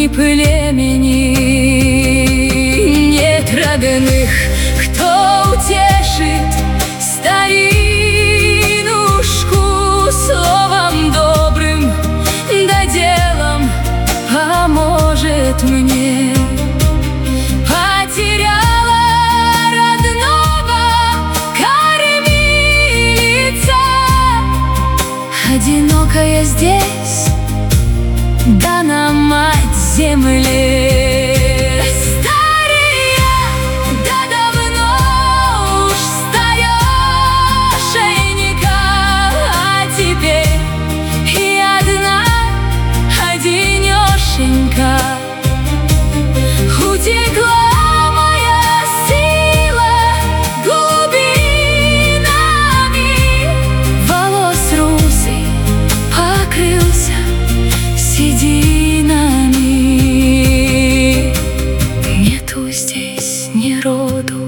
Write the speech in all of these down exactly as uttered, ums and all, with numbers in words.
племени, нет родных, кто утешит старинушку словом добрым, да делом поможет мне. Потеряла родного кормилица, одинокая здесь, да на мать земле. Старая, да давно уж старешенька, а теперь и одна одинешенька. Утекла моя сила глубинами, волос русый покрылся сединами. Нету здесь ни роду,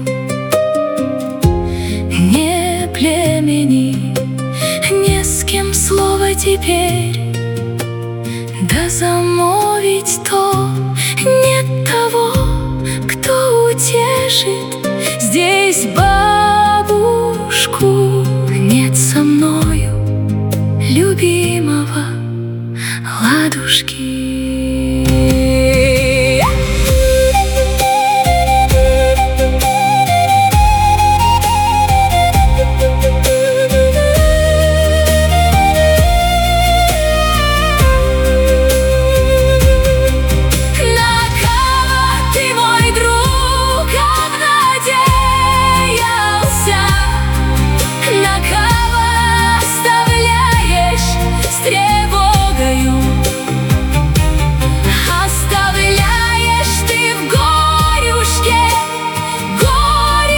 ни племени, не с кем слова теперь, да замолвить то нет того, кто утешит здесь бабушку. Нет со мною любимого ладушки.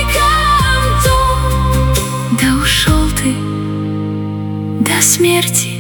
До смерти